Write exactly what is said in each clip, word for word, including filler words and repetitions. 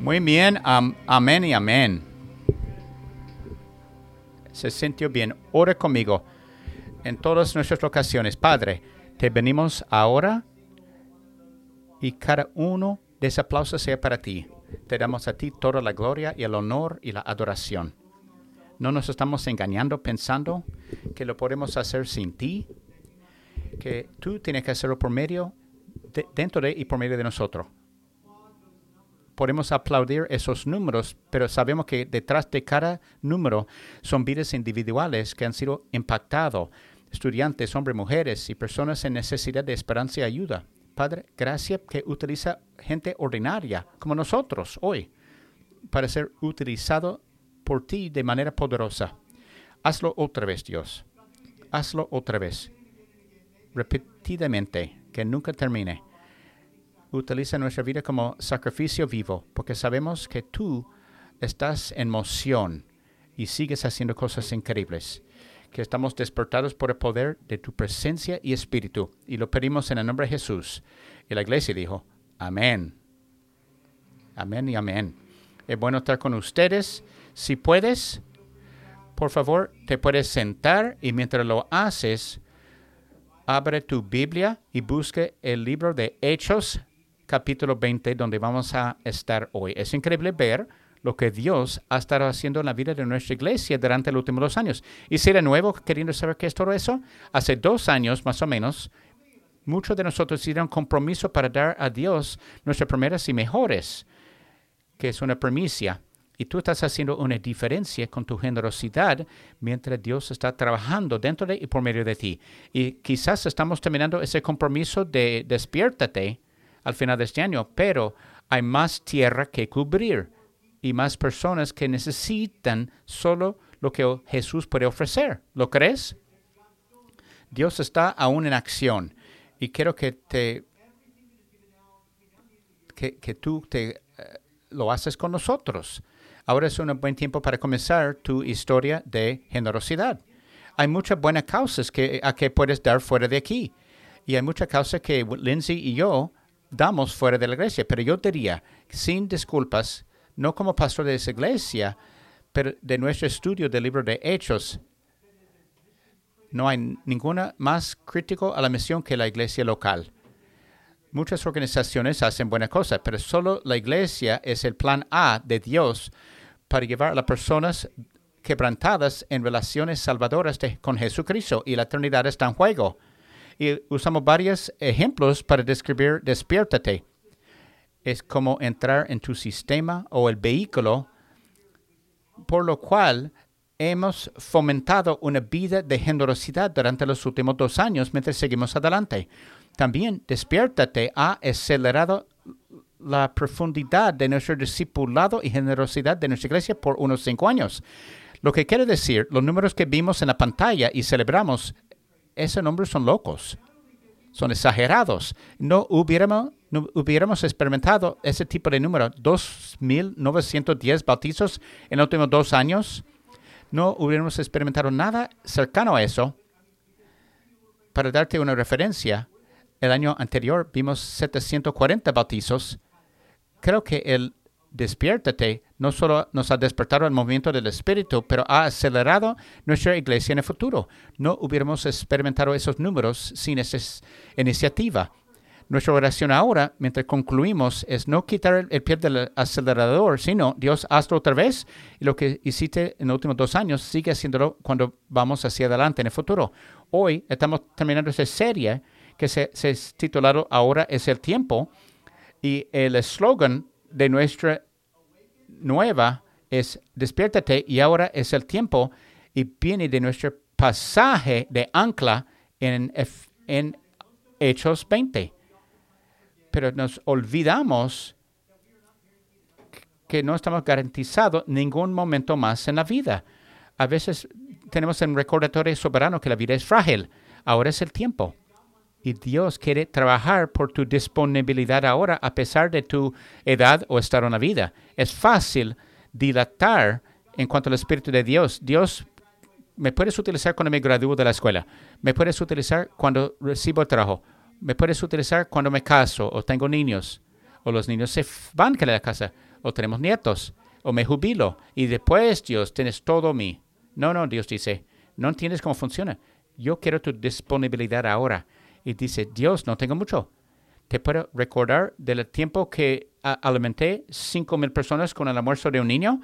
Muy bien, um, amén y amén. Se sintió bien. Ora conmigo en todas nuestras locaciones. Padre, te venimos ahora y cada uno de ese aplauso sea para ti. Te damos a ti toda la gloria y el honor y la adoración. No nos estamos engañando pensando que lo podemos hacer sin ti, que tú tienes que hacerlo por medio, de, dentro de y por medio de nosotros. Podemos aplaudir esos números, pero sabemos que detrás de cada número son vidas individuales que han sido impactados, estudiantes, hombres, mujeres y personas en necesidad de esperanza y ayuda. Padre, gracias que utiliza gente ordinaria como nosotros hoy para ser utilizado por ti de manera poderosa. Hazlo otra vez, Dios. Hazlo otra vez. Repetidamente, que nunca termine. Utiliza nuestra vida como sacrificio vivo, porque sabemos que tú estás en moción y sigues haciendo cosas increíbles, que estamos despertados por el poder de tu presencia y espíritu, y lo pedimos en el nombre de Jesús. Y la iglesia dijo, amén. Amén y amén. Es bueno estar con ustedes. Si puedes, por favor, te puedes sentar y mientras lo haces, abre tu Biblia y busque el libro de Hechos, capítulo veinte, donde vamos a estar hoy. Es increíble ver lo que Dios ha estado haciendo en la vida de nuestra iglesia durante los últimos dos años. Y si de nuevo, queriendo saber qué es todo eso, hace dos años más o menos, muchos de nosotros hicieron compromiso para dar a Dios nuestras primeras y mejores, que es una primicia. Y tú estás haciendo una diferencia con tu generosidad mientras Dios está trabajando dentro de y por medio de ti. Y quizás estamos terminando ese compromiso de despiértate al final de este año, pero hay más tierra que cubrir y más personas que necesitan solo lo que Jesús puede ofrecer. ¿Lo crees? Dios está aún en acción y quiero que te que, que tú te, uh, lo haces con nosotros. Ahora es un buen tiempo para comenzar tu historia de generosidad. Hay muchas buenas causas que, a que puedes dar fuera de aquí. Y hay muchas causas que Lindsay y yo damos fuera de la iglesia. Pero yo diría, sin disculpas, no como pastor de esa iglesia, pero de nuestro estudio del libro de Hechos, no hay ninguna más crítico a la misión que la iglesia local. Muchas organizaciones hacen buenas cosas, pero solo la iglesia es el plan A de Dios para llevar a las personas quebrantadas en relaciones salvadoras de, con Jesucristo, y la eternidad está en juego. Y usamos varios ejemplos para describir despiértate. Es como entrar en tu sistema o el vehículo, por lo cual hemos fomentado una vida de generosidad durante los últimos dos años mientras seguimos adelante. También despiértate ha acelerado la profundidad de nuestro discipulado y generosidad de nuestra iglesia por unos cinco años. Lo que quiere decir, los números que vimos en la pantalla y celebramos, esos números son locos, son exagerados. No hubiéramos, no hubiéramos experimentado ese tipo de número, dos mil novecientos diez bautizos en los últimos dos años. No hubiéramos experimentado nada cercano a eso. Para darte una referencia, el año anterior vimos setecientos cuarenta bautizos. Creo que el despiértate no solo nos ha despertado el movimiento del Espíritu, pero ha acelerado nuestra iglesia en el futuro. No hubiéramos experimentado esos números sin esa iniciativa. Nuestra oración ahora, mientras concluimos, es no quitar el pie del acelerador, sino, Dios, hazlo otra vez, y lo que hiciste en los últimos dos años, sigue haciéndolo cuando vamos hacia adelante en el futuro. Hoy estamos terminando esa serie que se, se es titulado Ahora es el tiempo, y el eslogan de nuestra nueva es despiértate y ahora es el tiempo, y viene de nuestro pasaje de ancla en, en Hechos veinte. Pero nos olvidamos que no estamos garantizados ningún momento más en la vida. A veces tenemos un recordatorio soberano que la vida es frágil. Ahora es el tiempo. Y Dios quiere trabajar por tu disponibilidad ahora a pesar de tu edad o estado en la vida. Es fácil dilatar en cuanto al Espíritu de Dios. Dios, me puedes utilizar cuando me gradúo de la escuela. Me puedes utilizar cuando recibo el trabajo. Me puedes utilizar cuando me caso o tengo niños. O los niños se van de la casa. o tenemos nietos, o me jubilo, y después, Dios, tienes todo mí. No, no, Dios dice, no entiendes cómo funciona. Yo quiero tu disponibilidad ahora. Y dice, Dios, no tengo mucho. ¿Te puedo recordar del tiempo que a, alimenté cinco mil personas con el almuerzo de un niño?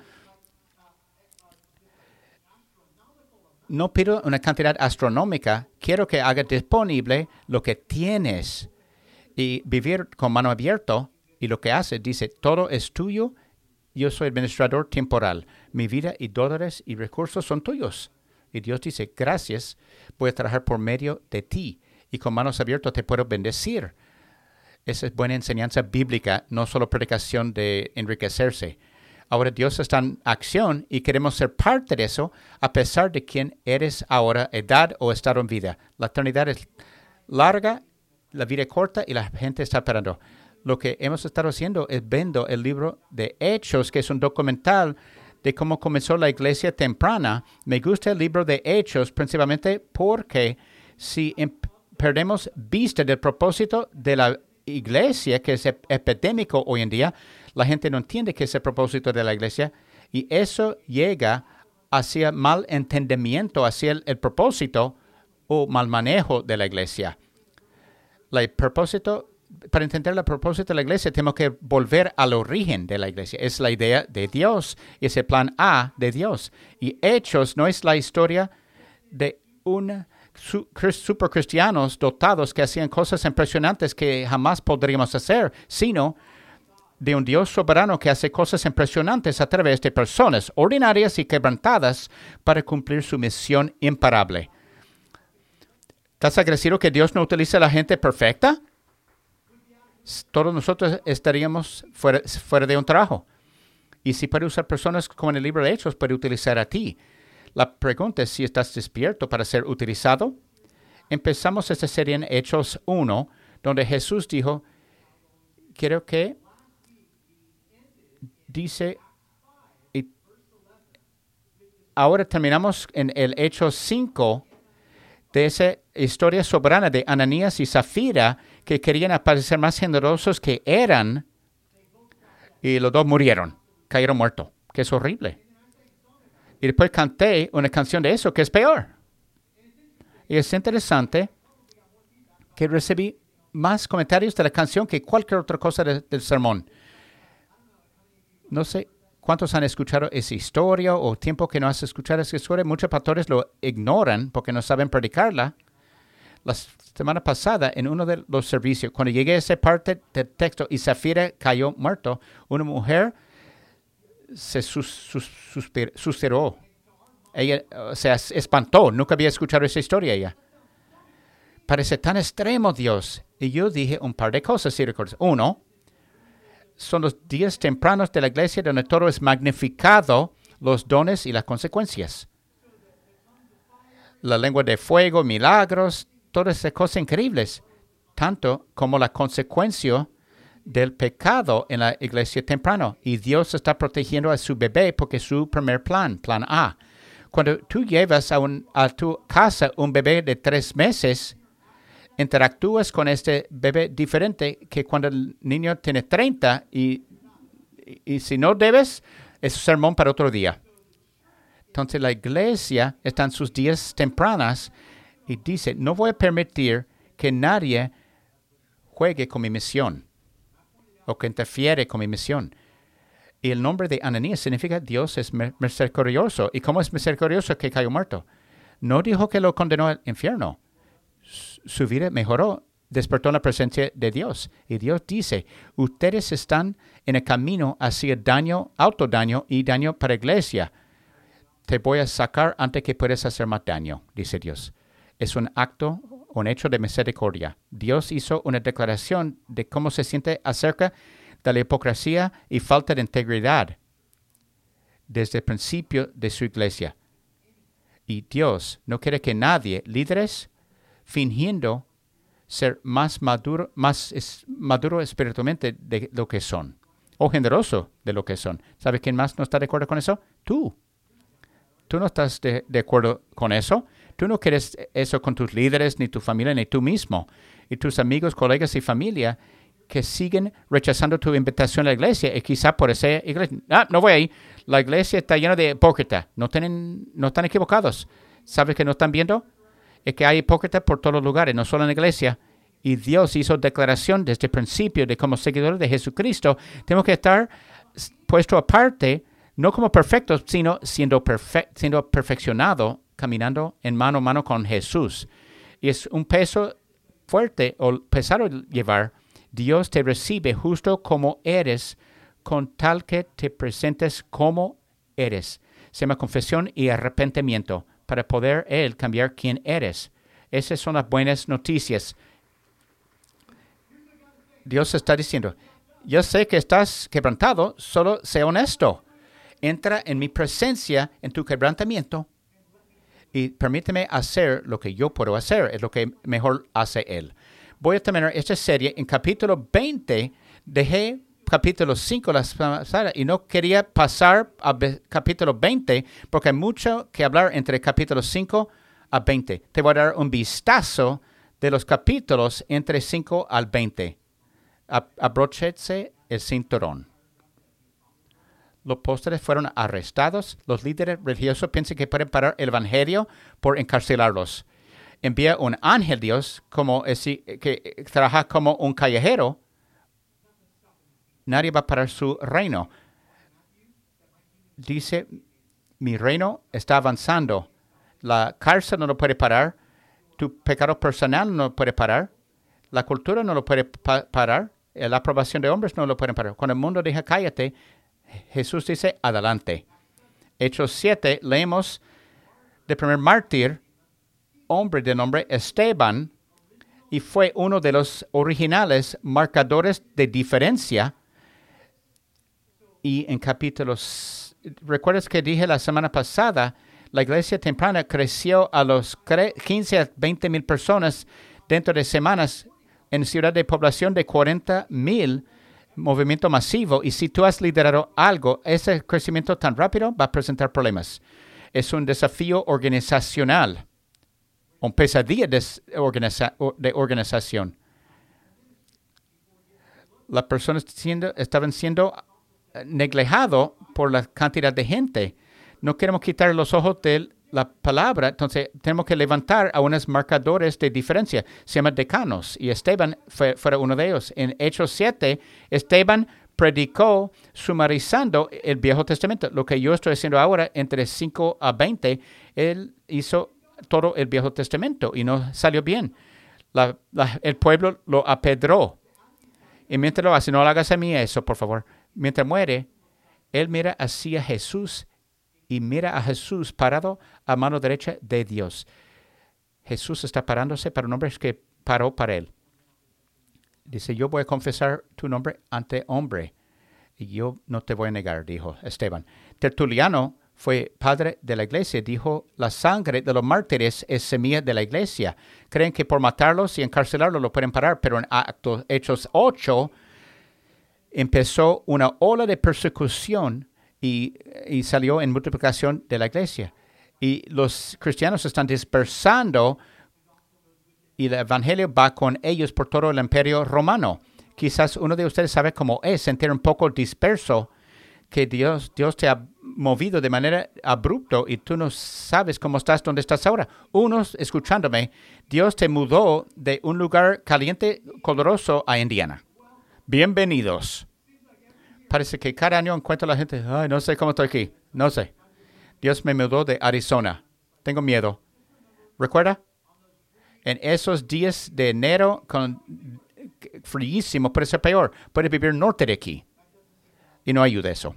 No pido una cantidad astronómica. Quiero que haga disponible lo que tienes. Y vivir con mano abierta. Y lo que hace, dice, todo es tuyo. Yo soy administrador temporal. Mi vida y dólares y recursos son tuyos. Y Dios dice, gracias. Voy a trabajar por medio de ti. Y con manos abiertas te puedo bendecir. Esa es buena enseñanza bíblica, no solo predicación de enriquecerse. Ahora Dios está en acción y queremos ser parte de eso a pesar de quién eres ahora, edad o estado en vida. La eternidad es larga, la vida es corta y la gente está esperando. Lo que hemos estado haciendo es viendo el libro de Hechos, que es un documental de cómo comenzó la iglesia temprana. Me gusta el libro de Hechos principalmente porque si perdemos vista del propósito de la iglesia, que es ep- epidémico hoy en día, la gente no entiende qué es el propósito de la iglesia y eso llega hacia mal entendimiento, hacia el, el propósito o mal manejo de la iglesia. La, el propósito, para entender el propósito de la iglesia, tenemos que volver al origen de la iglesia. Es la idea de Dios, es el plan A de Dios. Y Hechos no es la historia de un Su, super cristianos dotados que hacían cosas impresionantes que jamás podríamos hacer, sino de un Dios soberano que hace cosas impresionantes a través de personas ordinarias y quebrantadas para cumplir su misión imparable. ¿Estás agradecido que Dios no utiliza a la gente perfecta? Todos nosotros estaríamos fuera, fuera de un trabajo. Y si puede usar personas como en el libro de Hechos, puede utilizar a ti. La pregunta es si estás despierto para ser utilizado. Empezamos esta serie en Hechos uno, donde Jesús dijo, quiero que, dice, y ahora terminamos en el Hechos cinco, de esa historia soberana de Ananías y Zafira, que querían aparecer más generosos que eran, y los dos murieron, cayeron muertos, que es horrible. Y después canté una canción de eso, que es peor. Y es interesante que recibí más comentarios de la canción que cualquier otra cosa de, del sermón. No sé cuántos han escuchado esa historia o tiempo que no has escuchado esa historia. Muchos pastores lo ignoran porque no saben predicarla. La semana pasada, en uno de los servicios, cuando llegué a esa parte del texto y Zafira cayó muerto, una mujer se sus, sus, suspir, susurró. Ella uh, se espantó. Nunca había escuchado esa historia ella. Parece tan extremo Dios. Y yo dije un par de cosas. Si recuerdas. Uno, son los días tempranos de la iglesia donde todo es magnificado, los dones y las consecuencias. La lengua de fuego, milagros, todas esas cosas increíbles. Tanto como la consecuencia del pecado en la iglesia temprano. Y Dios está protegiendo a su bebé porque es su primer plan, plan A. Cuando tú llevas a, un, a tu casa un bebé de tres meses, interactúas con este bebé diferente que cuando el niño tiene treinta y, y, y si no debes, es un sermón para otro día. Entonces la iglesia está en sus días tempranas y dice, no voy a permitir que nadie juegue con mi misión o que interfiere con mi misión. Y el nombre de Ananías significa Dios es misericordioso. ¿Y cómo es misericordioso que cayó muerto? No dijo que lo condenó al infierno. Su vida mejoró, despertó en la presencia de Dios. Y Dios dice, ustedes están en el camino hacia daño, autodaño y daño para la iglesia. Te voy a sacar antes que puedas hacer más daño, dice Dios. Es un acto, un hecho de misericordia. Dios hizo una declaración de cómo se siente acerca de la hipocresía y falta de integridad desde el principio de su iglesia. Y Dios no quiere que nadie, líderes, fingiendo ser más maduro, más es, maduro espiritualmente de lo que son, o generoso de lo que son. ¿Sabe quién más no está de acuerdo con eso? Tú. Tú no estás de, de acuerdo con eso. Tú no quieres eso con tus líderes, ni tu familia, ni tú mismo. Y tus amigos, colegas y familia que siguen rechazando tu invitación a la iglesia. Y quizá por esa iglesia, ah, no voy ahí. La iglesia está llena de hipócritas. No, tienen, no están equivocados. ¿Sabes que no están viendo? Es que hay hipócritas por todos los lugares, no solo en la iglesia. Y Dios hizo declaración desde el principio de como seguidores de Jesucristo. Tenemos que estar puestos aparte, no como perfectos, sino siendo, perfe- siendo perfeccionados, caminando en mano a mano con Jesús. Y es un peso fuerte o pesado llevar. Dios te recibe justo como eres, con tal que te presentes como eres. Se llama confesión y arrepentimiento para poder Él cambiar quién eres. Esas son las buenas noticias. Dios está diciendo, yo sé que estás quebrantado, solo sé honesto. Entra en mi presencia, en tu quebrantamiento, y permíteme hacer lo que yo puedo hacer. Es lo que mejor hace Él. Voy a terminar esta serie en capítulo veinte. Dejé capítulo cinco la semana pasada y no quería pasar a capítulo veinte porque hay mucho que hablar entre capítulo cinco a veinte. Te voy a dar un vistazo de los capítulos entre cinco al veinte. Abróchense el cinturón. Los apóstoles fueron arrestados. Los líderes religiosos piensan que pueden parar el evangelio por encarcelarlos. Envía un ángel Dios como ese, que trabaja como un callejero. Nadie va a parar su reino. Dice, mi reino está avanzando. La cárcel no lo puede parar. Tu pecado personal no lo puede parar. La cultura no lo puede pa- parar. La aprobación de hombres no lo pueden parar. Cuando el mundo dice cállate, Jesús dice adelante. Hechos siete, leemos del primer mártir, hombre de nombre Esteban, y fue uno de los originales marcadores de diferencia. Y en capítulos, ¿recuerdas que dije la semana pasada? La iglesia temprana creció a los quince a veinte mil personas dentro de semanas en ciudad de población de cuarenta mil, movimiento masivo. Y si tú has liderado algo, ese crecimiento tan rápido va a presentar problemas. Es un desafío organizacional, un pesadilla de, organiza, de organización. Las personas siendo, estaban siendo neglejados por la cantidad de gente. No queremos quitar los ojos de la palabra, entonces tenemos que levantar a unos marcadores de diferencia. Se llaman decanos, y Esteban fue, fue uno de ellos. En Hechos siete, Esteban predicó sumarizando el Viejo Testamento. Lo que yo estoy haciendo ahora, entre cinco a veinte, él hizo todo el Viejo Testamento y no salió bien. La, la, el pueblo lo apedró. Y mientras lo hace, no lo hagas a mí eso, por favor. Mientras muere, él mira hacia Jesús y mira a Jesús parado a mano derecha de Dios. Jesús está parándose para un hombre que paró para él. Dice, yo voy a confesar tu nombre ante hombre y yo no te voy a negar, dijo Esteban. Tertuliano fue padre de la iglesia, dijo, la sangre de los mártires es semilla de la iglesia. Creen que por matarlos y encarcelarlos lo pueden parar, pero en Actos, Hechos ocho empezó una ola de persecución y, y salió en multiplicación de la iglesia. Y los cristianos están dispersando y el evangelio va con ellos por todo el imperio romano. Quizás uno de ustedes sabe cómo es sentir un poco disperso, que Dios, Dios te ha movido de manera abrupta y tú no sabes cómo estás, dónde estás ahora. Unos, escuchándome, Dios te mudó de un lugar caliente, coloroso a Indiana. Bienvenidos. Parece que cada año encuentro a la gente, ay, no sé cómo estoy aquí, no sé. Dios me mudó de Arizona. Tengo miedo. ¿Recuerda? En esos días de enero, con fríísimo, puede ser peor. Puede vivir norte de aquí. Y no ayuda eso.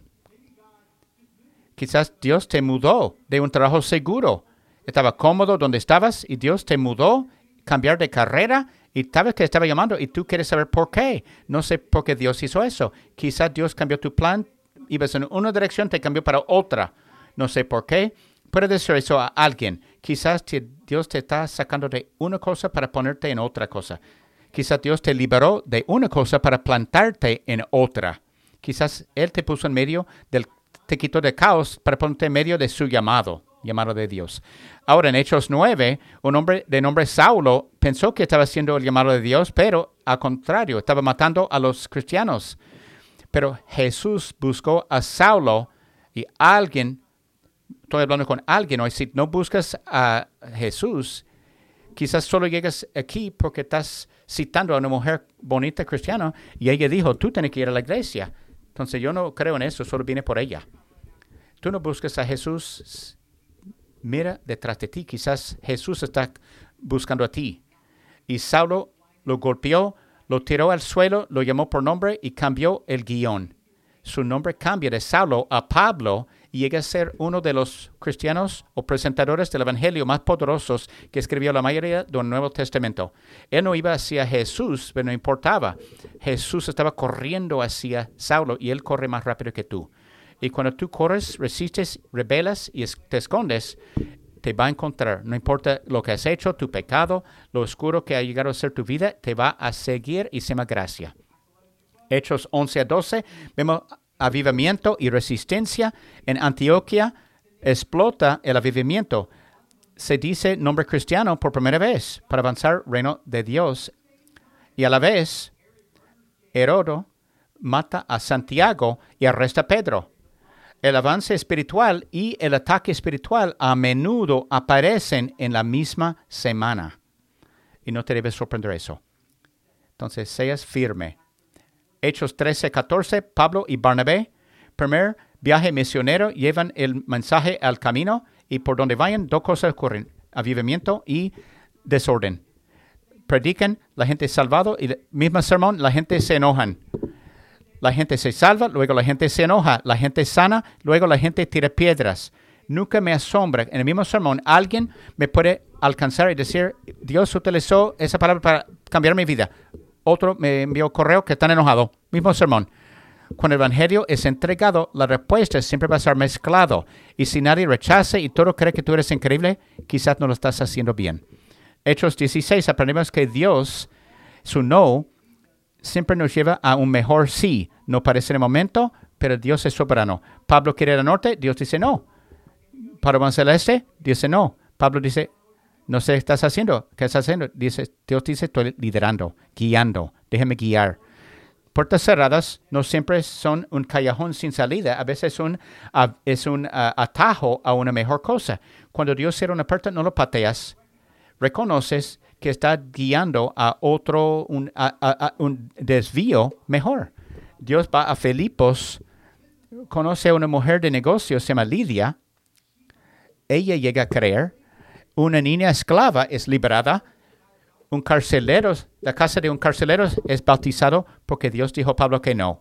Quizás Dios te mudó de un trabajo seguro. Estaba cómodo donde estabas y Dios te mudó, cambiar de carrera y sabes que estaba llamando y tú quieres saber por qué. No sé por qué Dios hizo eso. Quizás Dios cambió tu plan, ibas en una dirección, te cambió para otra. No sé por qué. Puede decir eso a alguien. Quizás te, Dios te está sacando de una cosa para ponerte en otra cosa. Quizás Dios te liberó de una cosa para plantarte en otra. Quizás Él te puso en medio del, te quitó de caos para ponerte en medio de su llamado. llamado de Dios. Ahora, en Hechos nueve, un hombre de nombre Saulo pensó que estaba haciendo el llamado de Dios, pero al contrario, estaba matando a los cristianos. Pero Jesús buscó a Saulo y alguien, estoy hablando con alguien hoy, si no buscas a Jesús, quizás solo llegas aquí porque estás citando a una mujer bonita cristiana y ella dijo, tú tienes que ir a la iglesia. Entonces yo no creo en eso, solo viene por ella. Tú no buscas a Jesús, mira detrás de ti. Quizás Jesús está buscando a ti. Y Saulo lo golpeó, lo tiró al suelo, lo llamó por nombre y cambió el guión. Su nombre cambia de Saulo a Pablo y llega a ser uno de los cristianos o presentadores del evangelio más poderosos que escribió la mayoría del Nuevo Testamento. Él no iba hacia Jesús, pero no importaba. Jesús estaba corriendo hacia Saulo y él corre más rápido que tú. Y cuando tú corres, resistes, rebelas y es- te escondes, te va a encontrar. No importa lo que has hecho, tu pecado, lo oscuro que ha llegado a ser tu vida, te va a seguir y se llama gracia. Hechos once a doce, vemos avivamiento y resistencia. En Antioquía explota el avivamiento. Se dice nombre cristiano por primera vez para avanzar reino de Dios. Y a la vez, Herodo mata a Santiago y arresta a Pedro. El avance espiritual y el ataque espiritual a menudo aparecen en la misma semana. Y no te debes sorprender eso. Entonces, seas firme. Hechos trece, catorce, Pablo y Barnabé, primer viaje misionero, llevan el mensaje al camino y por donde vayan dos cosas ocurren, avivamiento y desorden. Predican, la gente es salvado y el mismo sermón, la gente se enojan. La gente se salva, luego la gente se enoja, la gente sana, luego la gente tira piedras. Nunca me asombra, en el mismo sermón, alguien me puede alcanzar y decir, Dios utilizó esa palabra para cambiar mi vida. Otro me envió correo que están enojados. Mismo sermón. Cuando el evangelio es entregado, la respuesta siempre va a estar mezclado. Y si nadie rechaza y todo cree que tú eres increíble, quizás no lo estás haciendo bien. Hechos dieciséis, aprendemos que Dios, su no, siempre nos lleva a un mejor sí. No parece en el momento, pero Dios es soberano. Pablo quiere ir al norte, Dios dice no. Pablo va al este, Dios dice no. Pablo dice, no sé qué estás haciendo. ¿Qué estás haciendo? Dice, Dios dice, estoy liderando, guiando. Déjeme guiar. Puertas cerradas no siempre son un callejón sin salida. A veces son, uh, es un uh, atajo a una mejor cosa. Cuando Dios cierra una puerta, no lo pateas. Reconoces que está guiando a otro, un, a, a, a un desvío mejor. Dios va a Filipos, conoce a una mujer de negocios, se llama Lidia. Ella llega a creer. Una niña esclava es liberada. Un carcelero, la casa de un carcelero es bautizado porque Dios dijo a Pablo que no.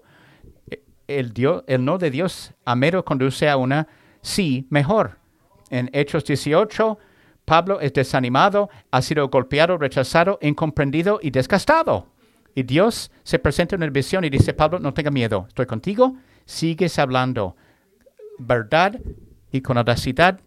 El, Dios, el no de Dios a mero conduce a una sí mejor. En Hechos dieciocho, Pablo es desanimado, ha sido golpeado, rechazado, incomprendido y desgastado. Y Dios se presenta en una visión y dice, Pablo, no tenga miedo, estoy contigo, sigues hablando verdad y con audacidad.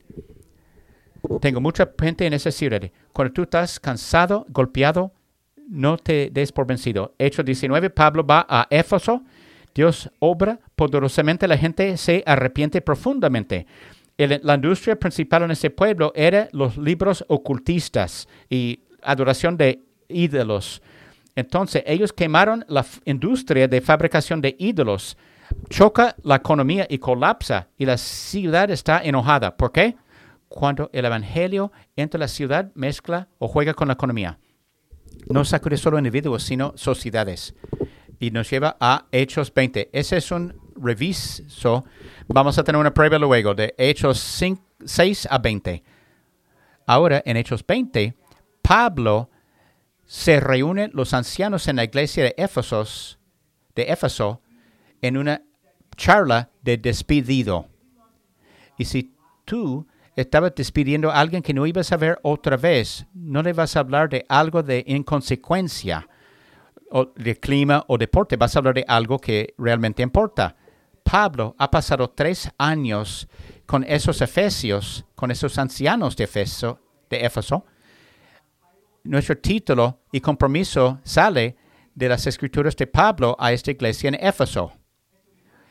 Tengo mucha gente en esa ciudad. Cuando tú estás cansado, golpeado, no te des por vencido. Hechos diecinueve, Pablo va a Éfeso. Dios obra poderosamente. La gente se arrepiente profundamente. El, la industria principal en ese pueblo era los libros ocultistas y adoración de ídolos. Entonces, ellos quemaron la f- industria de fabricación de ídolos. Choca la economía y colapsa. Y la ciudad está enojada. ¿Por qué? Cuando el evangelio entra a la ciudad, mezcla o juega con la economía. No sacude solo individuos, sino sociedades. Y nos lleva a Hechos veinte. Ese es un reviso. Vamos a tener una prueba luego de Hechos cinco, seis a veinte. Ahora, en Hechos veinte, Pablo se reúne los ancianos en la iglesia de Éfeso, de Éfeso en una charla de despedido. Y si tú estabas despidiendo a alguien que no ibas a ver otra vez, no le vas a hablar de algo de inconsecuencia, o de clima o deporte, vas a hablar de algo que realmente importa. Pablo ha pasado tres años con esos efesios, con esos ancianos de Éfeso, de Éfeso. Nuestro título y compromiso sale de las escrituras de Pablo a esta iglesia en Éfeso.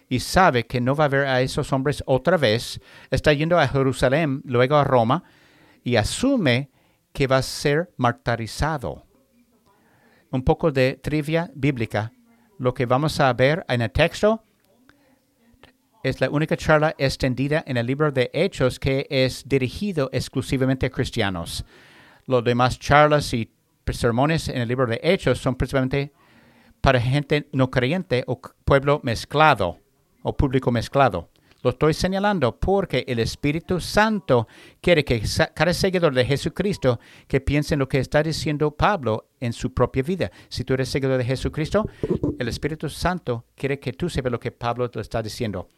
y sabe que no va a ver a esos hombres otra vez, está yendo a Jerusalén, luego a Roma, y asume que va a ser martirizado. Un poco de trivia bíblica. Lo que vamos a ver en el texto es la única charla extendida en el libro de Hechos que es dirigido exclusivamente a cristianos. Los demás charlas y sermones en el libro de Hechos son principalmente para gente no creyente o pueblo mezclado o público mezclado. Lo estoy señalando porque el Espíritu Santo quiere que cada seguidor de Jesucristo que piense en lo que está diciendo Pablo en su propia vida. Si tú eres seguidor de Jesucristo, el Espíritu Santo quiere que tú sepas lo que Pablo te está diciendo.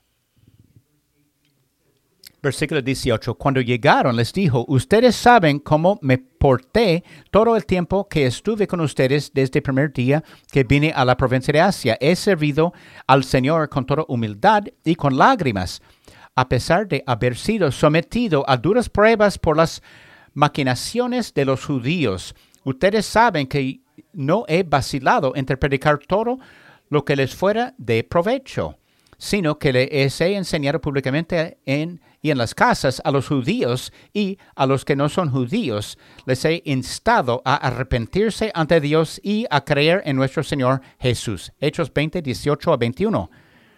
Versículo dieciocho. Cuando llegaron, les dijo, ustedes saben cómo me porté todo el tiempo que estuve con ustedes desde el primer día que vine a la provincia de Asia. He servido al Señor con toda humildad y con lágrimas, a pesar de haber sido sometido a duras pruebas por las maquinaciones de los judíos. Ustedes saben que no he vacilado entre predicar todo lo que les fuera de provecho, sino que les he enseñado públicamente en, y en las casas a los judíos y a los que no son judíos. Les he instado a arrepentirse ante Dios y a creer en nuestro Señor Jesús. Hechos veinte, dieciocho a veintiuno.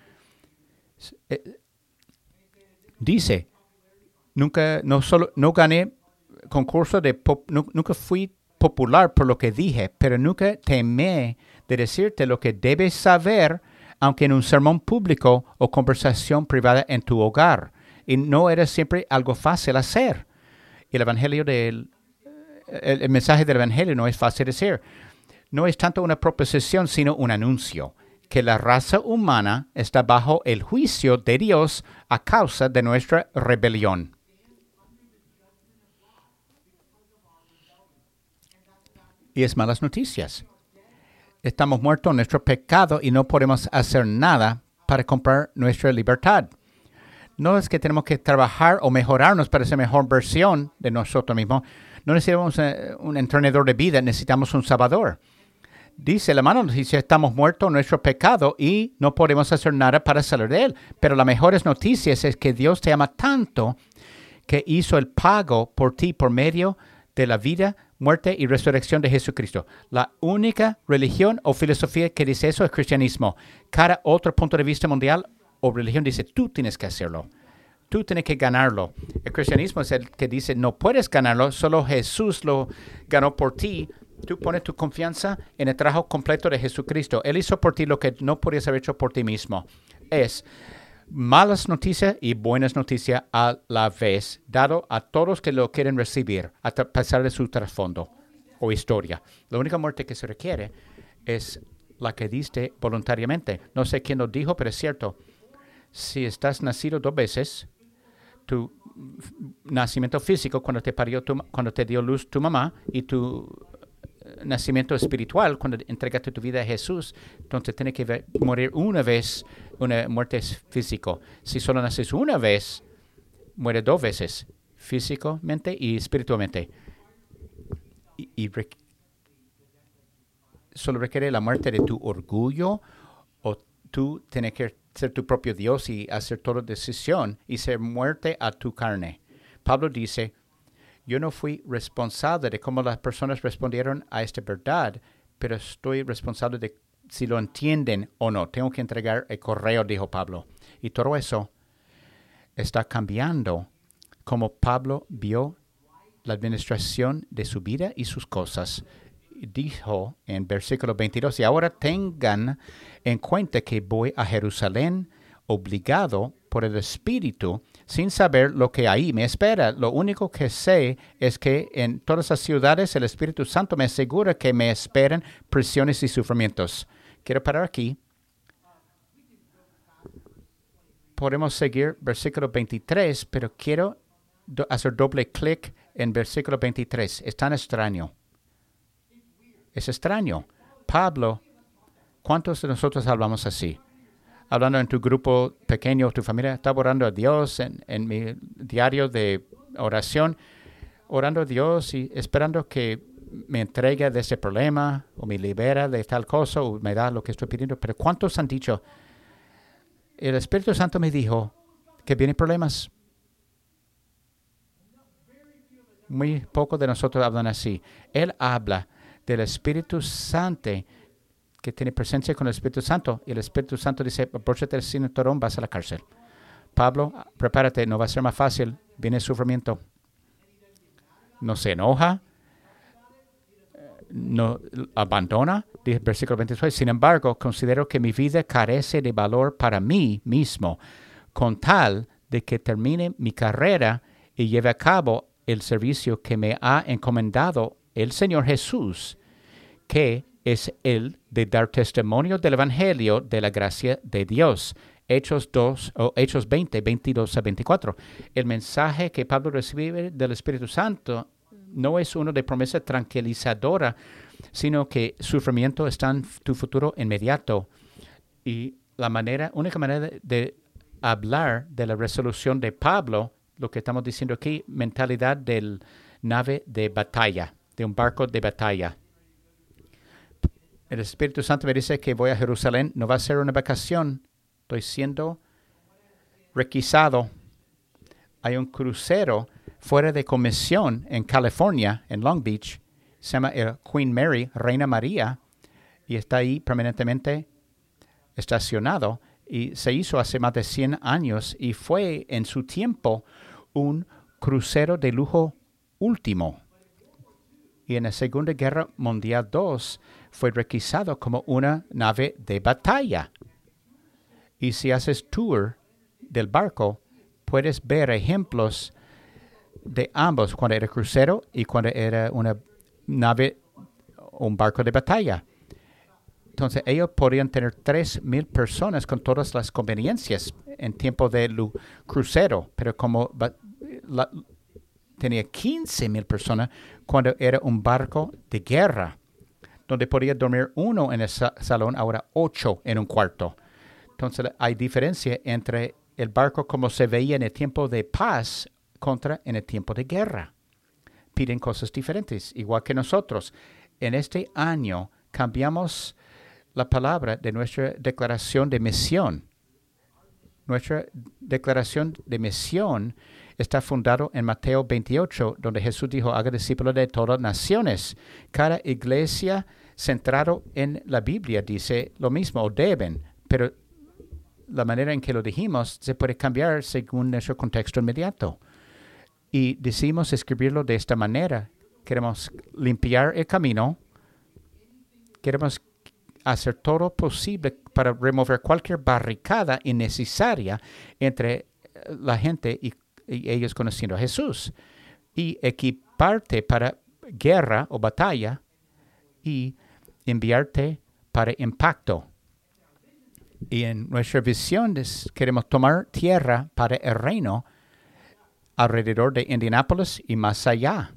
Dice, nunca, no, solo, no gané concurso de, pop, no, nunca fui popular por lo que dije, pero nunca temé de decirte lo que debes saber, aunque en un sermón público o conversación privada en tu hogar. Y no era siempre algo fácil hacer. El evangelio del, el, el mensaje del evangelio no es fácil de hacer. No es tanto una proposición, sino un anuncio, que la raza humana está bajo el juicio de Dios a causa de nuestra rebelión. Y es malas noticias. Estamos muertos en nuestro pecado y no podemos hacer nada para comprar nuestra libertad. No es que tenemos que trabajar o mejorarnos para ser mejor versión de nosotros mismos. No necesitamos un entrenador de vida, necesitamos un salvador. Dice la mala noticia, estamos muertos en nuestro pecado y no podemos hacer nada para salir de él. Pero la mejor noticia es que Dios te ama tanto que hizo el pago por ti por medio de la vida, muerte y resurrección de Jesucristo. La única religión o filosofía que dice eso es cristianismo. Cada otro punto de vista mundial o religión dice, tú tienes que hacerlo. Tú tienes que ganarlo. El cristianismo es el que dice, no puedes ganarlo, solo Jesús lo ganó por ti. Tú pones tu confianza en el trabajo completo de Jesucristo. Él hizo por ti lo que no podías haber hecho por ti mismo. Es malas noticias y buenas noticias a la vez, dado a todos que lo quieren recibir, a pesar de su trasfondo o historia. La única muerte que se requiere es la que diste voluntariamente. No sé quién lo dijo, pero es cierto. Si estás nacido dos veces, tu nacimiento físico, cuando te parió tu, cuando te dio luz tu mamá, y tu nacimiento espiritual, cuando entregaste tu vida a Jesús, entonces tienes que ver, morir una vez, una muerte física. Si solo naces una vez, muere dos veces, físicamente y espiritualmente. Y, y re, solo requiere la muerte de tu orgullo, o tú tienes que ser tu propio Dios y hacer toda decisión y ser muerte a tu carne. Pablo dice, yo no fui responsable de cómo las personas respondieron a esta verdad, pero estoy responsable de si lo entienden o no. Tengo que entregar el correo, dijo Pablo. Y todo eso está cambiando como Pablo vio la administración de su vida y sus cosas. Dijo en versículo veintidós, y ahora tengan en cuenta que voy a Jerusalén obligado por el Espíritu, sin saber lo que ahí me espera. Lo único que sé es que en todas las ciudades el Espíritu Santo me asegura que me esperan prisiones y sufrimientos. Quiero parar aquí. Podemos seguir versículo veintitrés, pero quiero do- hacer doble clic en versículo veintitrés. Es tan extraño. Es extraño. Pablo, ¿cuántos de nosotros hablamos así? Hablando en tu grupo pequeño, tu familia, estaba orando a Dios en, en mi diario de oración, orando a Dios y esperando que me entregue de ese problema o me libera de tal cosa o me da lo que estoy pidiendo. Pero ¿cuántos han dicho, El Espíritu Santo me dijo que vienen problemas. Muy pocos de nosotros hablan así. Él habla del Espíritu Santo, que tiene presencia con el Espíritu Santo. Y el Espíritu Santo dice, apróchate del cinturón, vas a la cárcel. Pablo, prepárate, no va a ser más fácil. Viene el sufrimiento. No se enoja, no abandona, dice el versículo veintiséis. Sin embargo, considero que mi vida carece de valor para mí mismo, con tal de que termine mi carrera y lleve a cabo el servicio que me ha encomendado el Señor Jesús, que es el de dar testimonio del Evangelio de la gracia de Dios. Hechos dos o Hechos veinte, veintidós a veinticuatro. El mensaje que Pablo recibe del Espíritu Santo no es uno de promesa tranquilizadora, sino que sufrimiento está en tu futuro inmediato. Y la manera, única manera de, de hablar de la resolución de Pablo, lo que estamos diciendo aquí, mentalidad del nave de batalla, de un barco de batalla. El Espíritu Santo me dice que voy a Jerusalén, no va a ser una vacación. Estoy siendo requisado. Hay un crucero fuera de comisión en California, en Long Beach. Se llama el Queen Mary, Reina María, y está ahí permanentemente estacionado. Y se hizo hace más de cien años y fue en su tiempo un crucero de lujo último. Y en la Segunda Guerra Mundial dos fue requisado como una nave de batalla. Y si haces tour del barco, puedes ver ejemplos de ambos, cuando era crucero y cuando era una nave, un barco de batalla. Entonces, ellos podían tener tres mil personas con todas las conveniencias en tiempo de crucero, pero como la, tenía quince mil personas cuando era un barco de guerra, donde podía dormir uno en el sa- salón, ahora ocho en un cuarto. Entonces, hay diferencia entre el barco como se veía en el tiempo de paz contra en el tiempo de guerra. Piden cosas diferentes, igual que nosotros. En este año cambiamos la palabra de nuestra declaración de misión. Nuestra declaración de misión está fundado en Mateo veintiocho, donde Jesús dijo, haga discípulos de todas naciones. Cada iglesia centrado en la Biblia dice lo mismo, o deben, pero la manera en que lo dijimos se puede cambiar según nuestro contexto inmediato. Y decimos escribirlo de esta manera. Queremos limpiar el camino. Queremos hacer todo posible para remover cualquier barricada innecesaria entre la gente y, y ellos conociendo a Jesús. Y equiparte para guerra o batalla y enviarte para impacto. Y en nuestra visión es, queremos tomar tierra para el reino alrededor de Indianápolis y más allá.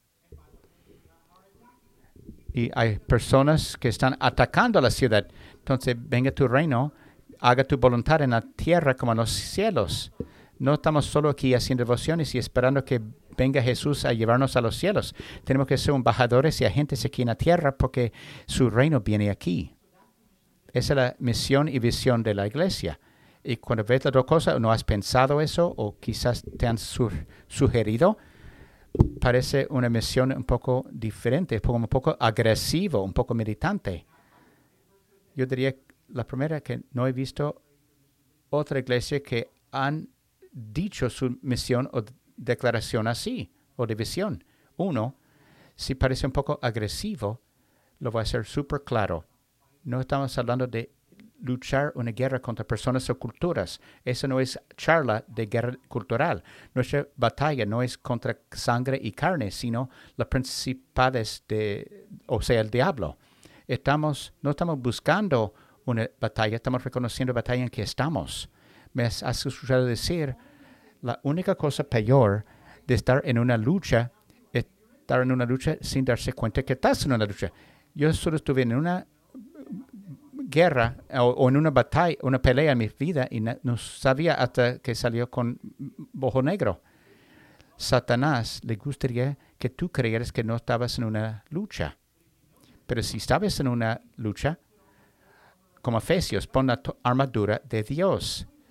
Y hay personas que están atacando a la ciudad. Entonces, venga tu reino, haga tu voluntad en la tierra como en los cielos. No estamos solo aquí haciendo devociones y esperando que venga Jesús a llevarnos a los cielos. Tenemos que ser embajadores y agentes aquí en la tierra porque su reino viene aquí. Esa es la misión y visión de la iglesia. Y cuando ves las dos cosas, ¿no has pensado eso o quizás te han su- sugerido? Parece una misión un poco diferente, un poco agresivo, un poco militante. Yo diría la primera que no he visto otra iglesia que han dicho su misión o declaración así, o de visión. Uno, si parece un poco agresivo, lo voy a hacer súper claro. No estamos hablando de luchar una guerra contra personas o culturas. Eso no es charla de guerra cultural. Nuestra batalla no es contra sangre y carne, sino las principales de, o sea, el diablo. Estamos, no estamos buscando una batalla, estamos reconociendo la batalla en que estamos. Me has escuchado decir, la única cosa peor de estar en una lucha es estar en una lucha sin darse cuenta que estás en una lucha. Yo solo estuve en una guerra o, o en una batalla, una pelea en mi vida y no, no sabía hasta que salió con ojo negro. Satanás le gustaría que tú creyeras que no estabas en una lucha. Pero si estabas en una lucha, como Efesios, pon la armadura de Dios.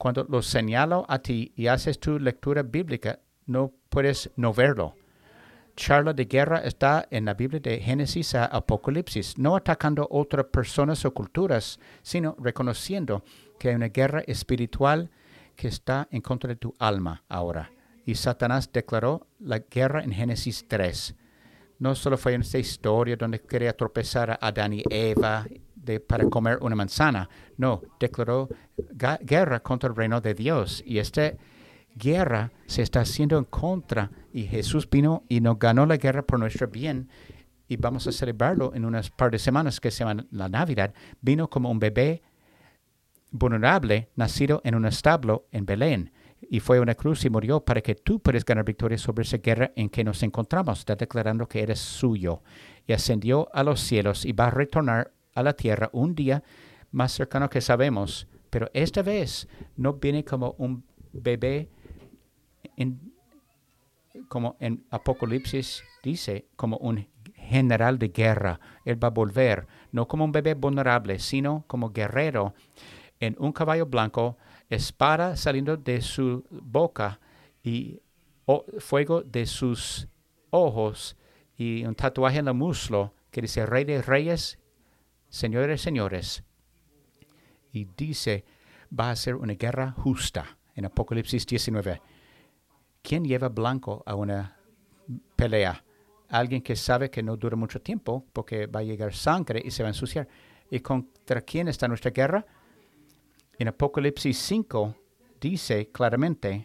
Cuando lo señalo a ti y haces tu lectura bíblica, no puedes no verlo. Charla de guerra está en la Biblia de Génesis a Apocalipsis, no atacando otras personas o culturas, sino reconociendo que hay una guerra espiritual que está en contra de tu alma ahora. Y Satanás declaró la guerra en Génesis tres. No solo fue en esta historia donde quería tropezar a Adán y Eva de, para comer una manzana. No, declaró ga- guerra contra el reino de Dios. Y esta guerra se está haciendo en contra. Y Jesús vino y nos ganó la guerra por nuestro bien. Y vamos a celebrarlo en unas par de semanas que se llama la Navidad. Vino como un bebé vulnerable, nacido en un establo en Belén. Y fue a una cruz y murió para que tú puedas ganar victoria sobre esa guerra en que nos encontramos. Está declarando que eres suyo. Y ascendió a los cielos y va a retornar a la tierra un día más cercano que sabemos. Pero esta vez no viene como un bebé, en, como en Apocalipsis dice, como un general de guerra. Él va a volver, no como un bebé vulnerable, sino como guerrero en un caballo blanco, espada saliendo de su boca y o, fuego de sus ojos y un tatuaje en el muslo que dice Rey de Reyes, Señores de Señores. Y dice, va a ser una guerra justa en Apocalipsis diecinueve. ¿Quién lleva blanco a una pelea? Alguien que sabe que no dura mucho tiempo porque va a llegar sangre y se va a ensuciar. ¿Y contra quién está nuestra guerra? En Apocalipsis cinco dice claramente,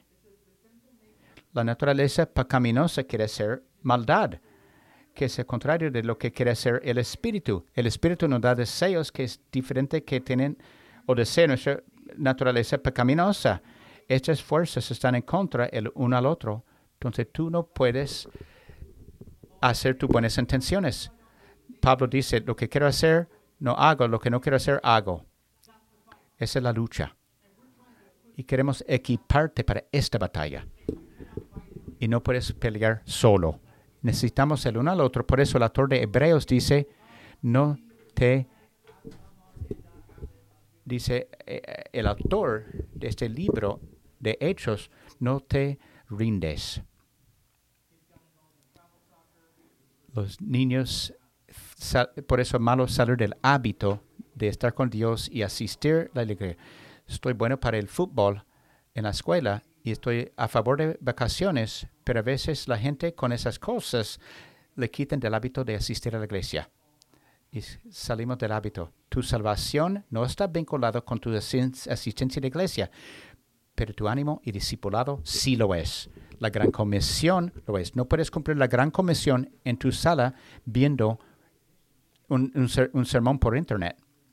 la naturaleza pecaminosa quiere ser maldad, que es el contrario de lo que quiere ser el espíritu. El espíritu nos da deseos que es diferente que tienen o desea nuestra naturaleza pecaminosa. Estas fuerzas están en contra el uno al otro. Entonces tú no puedes hacer tus buenas intenciones. Pablo dice, lo que quiero hacer, no hago. Lo que no quiero hacer, hago. Esa es la lucha. Y queremos equiparte para esta batalla. Y no puedes pelear solo. Necesitamos el uno al otro. Por eso el autor de Hebreos dice, no te... Dice eh, el autor de este libro de Hechos, no te rindes. Los niños, sal, por eso es malo salir del hábito de estar con Dios y asistir a la iglesia. Estoy bueno para el fútbol en la escuela y estoy a favor de vacaciones, pero a veces la gente con esas cosas le quitan del hábito de asistir a la iglesia. Y salimos del hábito. Tu salvación no está vinculada con tu asistencia a la iglesia, pero tu ánimo y discipulado sí lo es. La gran comisión lo es. No puedes cumplir la gran comisión en tu sala viendo un, un, ser, un sermón por internet.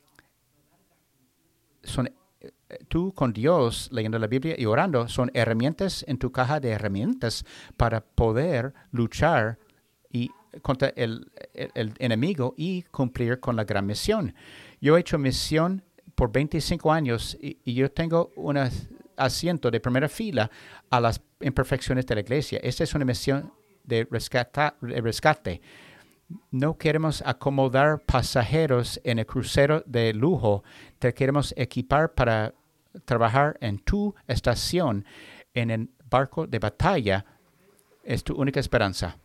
Son, tú con Dios, leyendo la Biblia y orando, son herramientas en tu caja de herramientas para poder luchar y contra el, el, el enemigo y cumplir con la gran misión. Yo he hecho misión por veinticinco años y, y yo tengo un asiento de primera fila a las imperfecciones de la iglesia. Esta es una misión de, rescata, de rescate. No queremos acomodar pasajeros en el crucero de lujo. Te queremos equipar para trabajar en tu estación, en el barco de batalla. Es tu única esperanza.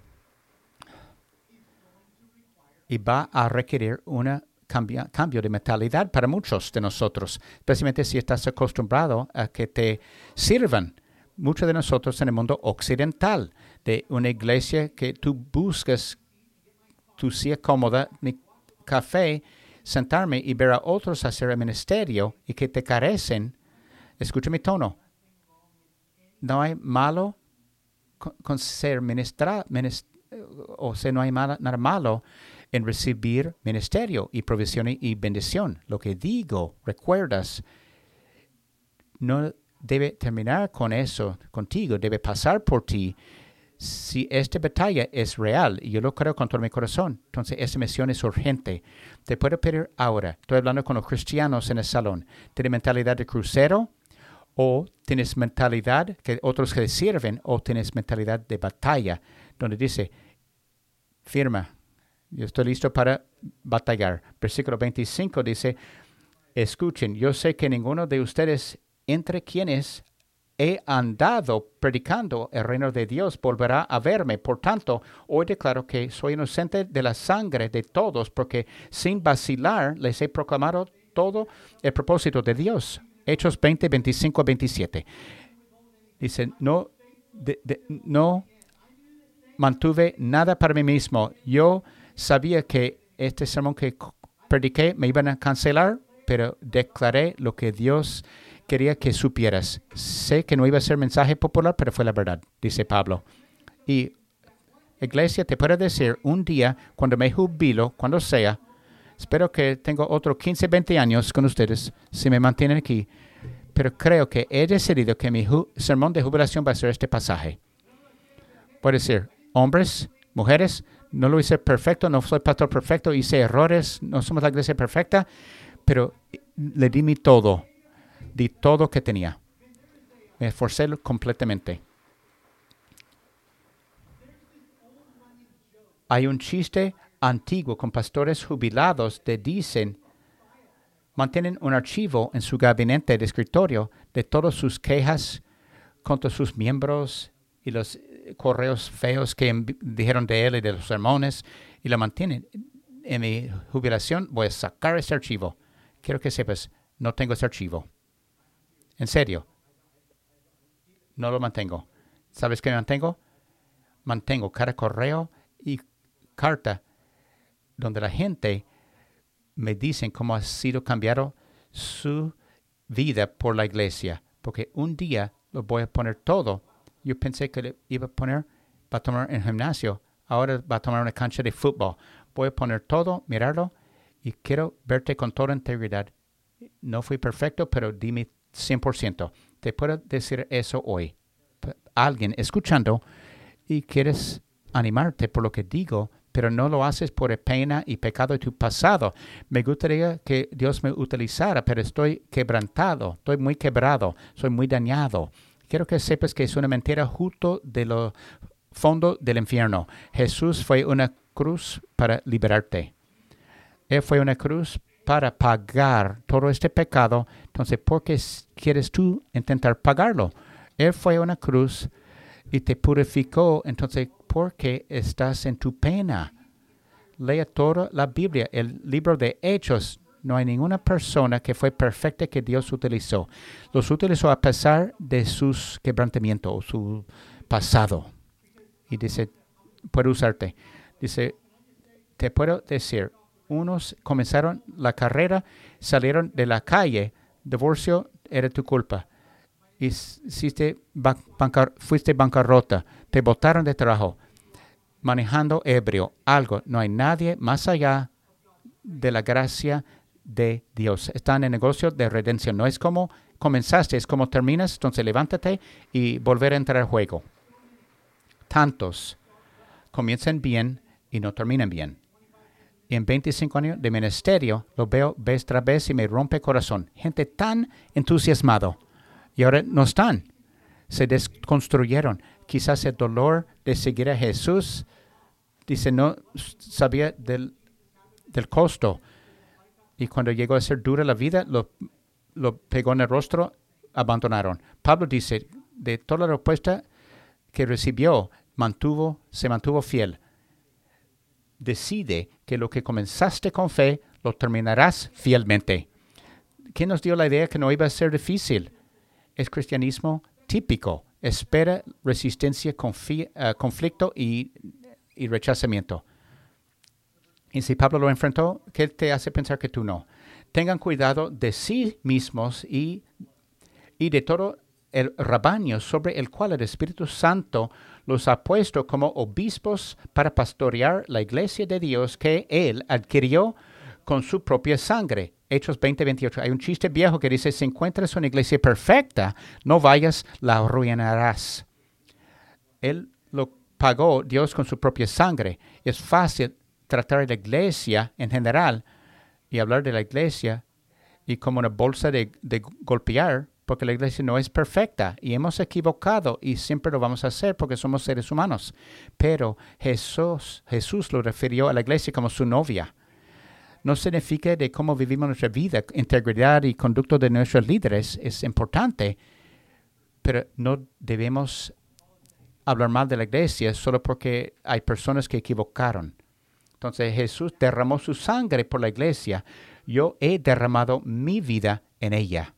Y va a requerir un cambio, cambio de mentalidad para muchos de nosotros, especialmente si estás acostumbrado a que te sirvan. Muchos de nosotros en el mundo occidental, de una iglesia que tú buscas tu silla cómoda, mi café, sentarme y ver a otros hacer el ministerio y que te carecen. Escucha mi tono. No hay malo con, con ser ministra, minist, o sea, no hay mala, nada malo en recibir ministerio y provisión y bendición. Lo que digo, recuerdas, no debe terminar con eso contigo, debe pasar por ti. Si esta batalla es real, y yo lo creo con todo mi corazón, entonces esta misión es urgente. Te puedo pedir ahora, estoy hablando con los cristianos en el salón, ¿tienes mentalidad de crucero? ¿O tienes mentalidad que otros que sirven? ¿O tienes mentalidad de batalla? Donde dice, firma, yo estoy listo para batallar. Versículo veinticinco dice, escuchen, yo sé que ninguno de ustedes entre quienes he andado predicando el reino de Dios volverá a verme. Por tanto, hoy declaro que soy inocente de la sangre de todos, porque sin vacilar les he proclamado todo el propósito de Dios. Hechos veinte, veinticinco a veintisiete. Dice, no, de, de, no mantuve nada para mí mismo. Yo sabía que este sermón que prediqué me iban a cancelar, pero declaré lo que Dios quería que supieras. Sé que no iba a ser mensaje popular, pero fue la verdad, dice Pablo. Y iglesia, te puedo decir, un día, cuando me jubilo, cuando sea, espero que tengo otros quince, veinte años con ustedes, si me mantienen aquí, pero creo que he decidido que mi ju- sermón de jubilación va a ser este pasaje. Puede decir, hombres, mujeres, no lo hice perfecto, no soy pastor perfecto, hice errores, no somos la iglesia perfecta, pero le di mi todo. Di todo que tenía. Me esforcé completamente. Hay un chiste antiguo con pastores jubilados que dicen, mantienen un archivo en su gabinete de escritorio de todas sus quejas contra sus miembros y los correos feos que envi- dijeron de él y de los sermones, y lo mantienen. En mi jubilación voy a sacar ese archivo. Quiero que sepas, no tengo ese archivo. En serio, no lo mantengo. ¿Sabes qué mantengo? Mantengo cada correo y carta donde la gente me dice cómo ha sido cambiado su vida por la iglesia. Porque un día lo voy a poner todo. Yo pensé que le iba a poner, va a tomar en el gimnasio. Ahora va a tomar una cancha de fútbol. Voy a poner todo, mirarlo, y quiero verte con toda integridad. No fui perfecto, pero di mi cien por ciento. Te puedo decir eso hoy. Alguien escuchando y quieres animarte por lo que digo, pero no lo haces por pena y pecado de tu pasado. Me gustaría que Dios me utilizara, pero estoy quebrantado, estoy muy quebrado, soy muy dañado. Quiero que sepas que es una mentira justo de lo fondo del infierno. Jesús fue una cruz para liberarte. Él fue una cruz para pagar todo este pecado. Entonces, ¿por qué quieres tú intentar pagarlo? Él fue una cruz y te purificó. Entonces, ¿por qué estás en tu pena? Lea toda la Biblia, el libro de Hechos. No hay ninguna persona que fue perfecta que Dios utilizó. Los utilizó a pesar de sus quebrantamientos, su pasado. Y dice, puedo usarte. Dice, te puedo decir, unos comenzaron la carrera, salieron de la calle, divorcio era tu culpa. Hiciste bancar, fuiste bancarrota, te botaron de trabajo, manejando ebrio, algo. No hay nadie más allá de la gracia de Dios. Está en el negocio de redención. No es como comenzaste, es como terminas. Entonces levántate y volver a entrar al juego. Tantos comienzan bien y no terminan bien. Y en veinticinco años de ministerio lo veo vez tras vez y me rompe el corazón. Gente tan entusiasmado y ahora no están. Se desconstruyeron. Quizás el dolor de seguir a Jesús, dice, no sabía del, del costo. Y cuando llegó a ser dura la vida, lo, lo pegó en el rostro, abandonaron. Pablo dice, de toda la respuesta que recibió, mantuvo, se mantuvo fiel. Decide que lo que comenzaste con fe, lo terminarás fielmente. ¿Quién nos dio la idea que no iba a ser difícil? Es cristianismo típico. Espera, resistencia, confi- uh, conflicto y, y rechazamiento. Y si Pablo lo enfrentó, ¿qué te hace pensar que tú no? Tengan cuidado de sí mismos y, y de todo el rebaño sobre el cual el Espíritu Santo los ha puesto como obispos para pastorear la iglesia de Dios que Él adquirió con su propia sangre. Hechos veinte, veintiocho. Hay un chiste viejo que dice, si encuentras una iglesia perfecta, no vayas, la arruinarás. Él lo pagó Dios con su propia sangre. Es fácil tratar de la iglesia en general y hablar de la iglesia y como una bolsa de, de golpear, porque la iglesia no es perfecta y hemos equivocado y siempre lo vamos a hacer porque somos seres humanos. Pero Jesús, Jesús lo refirió a la iglesia como su novia. no significa de cómo vivimos nuestra vida, integridad y conducto de nuestros líderes es importante, pero no debemos hablar mal de la iglesia solo porque hay personas que equivocaron. Entonces Jesús derramó su sangre por la iglesia. Yo he derramado mi vida en ella.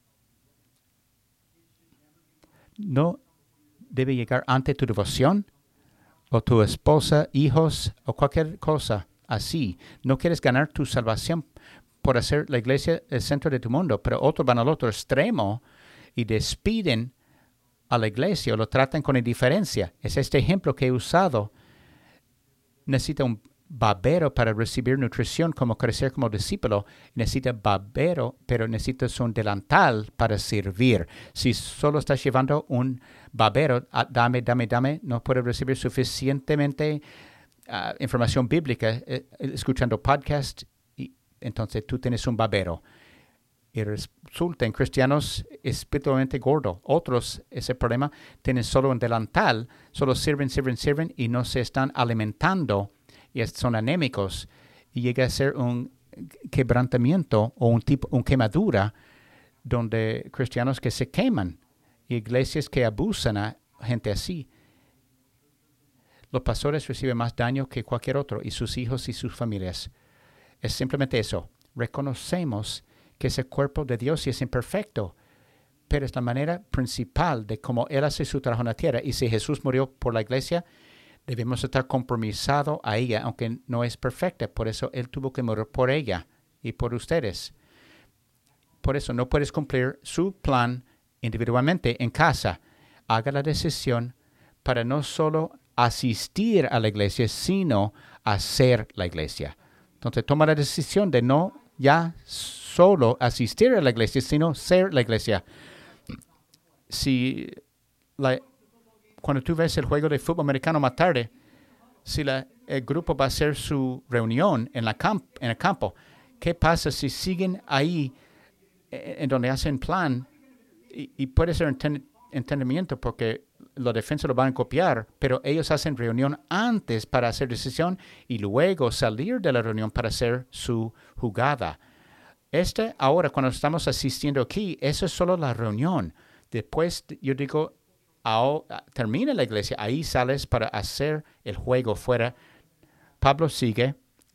No debe llegar ante tu devoción o tu esposa, hijos o cualquier cosa así. No quieres ganar tu salvación por hacer la iglesia el centro de tu mundo, pero otros van al otro extremo y despiden a la iglesia o lo tratan con indiferencia. Es este ejemplo que he usado. Necesita un babero para recibir nutrición, como crecer como discípulo. Necesita babero, pero necesitas un delantal para servir. Si solo estás llevando un babero, ah, dame, dame, dame, no puedes recibir suficientemente uh, información bíblica eh, escuchando podcast, y entonces tú tienes un babero. Y resulta en cristianos espiritualmente gordo. Otros, ese problema, tienen solo un delantal, solo sirven, sirven, sirven y no se están alimentando y son anémicos. Y llega a ser un quebrantamiento o un tipo, un quemadura donde cristianos que se queman y iglesias que abusan a gente así. Los pastores reciben más daño que cualquier otro y sus hijos y sus familias. Es simplemente eso. Reconocemos que ese cuerpo de Dios es imperfecto, pero es la manera principal de cómo Él hace su trabajo en la tierra. Y si Jesús murió por la iglesia, debemos estar compromisados a ella, aunque no es perfecta. Por eso Él tuvo que morir por ella y por ustedes. Por eso no puedes cumplir su plan individualmente en casa. Haga la decisión para no solo asistir a la iglesia, sino hacer la iglesia. Entonces toma la decisión de no ya solo asistir a la iglesia, sino ser la iglesia. Si la, cuando tú ves el juego de fútbol americano más tarde, si la, el grupo va a hacer su reunión en, la camp, en el campo, ¿qué pasa si siguen ahí en, en donde hacen plan? Y, y puede ser enten, entendimiento porque los defensas lo van a copiar, pero ellos hacen reunión antes para hacer decisión y luego salir de la reunión para hacer su jugada. Este, ahora, cuando estamos asistiendo aquí, eso es solo la reunión. Después, yo digo, ao, termina la iglesia, ahí sales para hacer el juego fuera. Pablo sigue.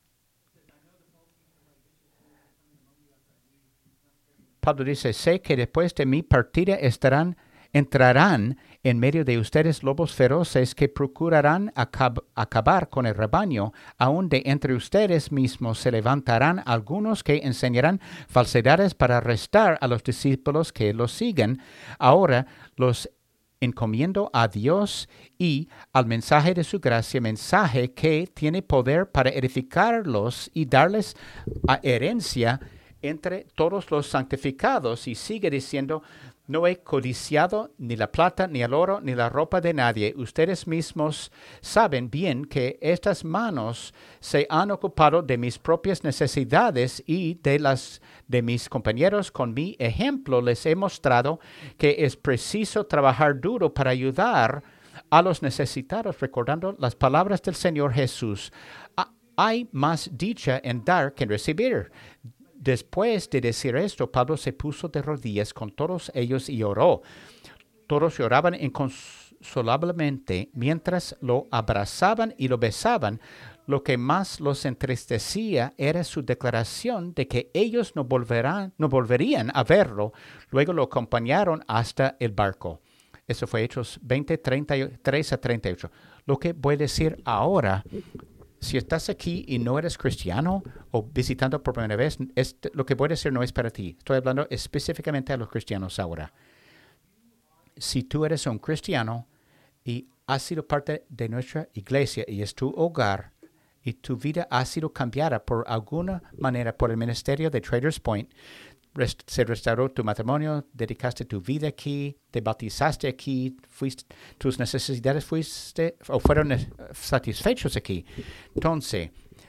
Pablo dice, sé que después de mi partida estarán, entrarán en medio de ustedes lobos feroces que procurarán acab- acabar con el rebaño. Aún de entre ustedes mismos se levantarán algunos que enseñarán falsedades para arrestar a los discípulos que los siguen. Ahora los encomiendo a Dios y al mensaje de su gracia, mensaje que tiene poder para edificarlos y darles a herencia entre todos los santificados. Y sigue diciendo, no he codiciado ni la plata, ni el oro, ni la ropa de nadie. Ustedes mismos saben bien que estas manos se han ocupado de mis propias necesidades y de las de mis compañeros. Con mi ejemplo les he mostrado que es preciso trabajar duro para ayudar a los necesitados, recordando las palabras del Señor Jesús. Hay más dicha en dar que en recibir. Después de decir esto, Pablo se puso de rodillas con todos ellos y oró. Todos lloraban inconsolablemente mientras lo abrazaban y lo besaban. Lo que más los entristecía era su declaración de que ellos no volverán, no volverían a verlo. Luego lo acompañaron hasta el barco. Eso fue Hechos veinte, treinta y tres a treinta y ocho. Lo que voy a decir ahora, si estás aquí y no eres cristiano o visitando por primera vez, es, lo que voy a decir no es para ti. Estoy hablando específicamente a los cristianos ahora. Si tú eres un cristiano y has sido parte de nuestra iglesia y es tu hogar y tu vida ha sido cambiada por alguna manera por el ministerio de Traders Point, rest, se restauró tu matrimonio, dedicaste tu vida aquí, te bautizaste aquí, fuiste, tus necesidades fuiste o fueron satisfechos aquí. Entonces,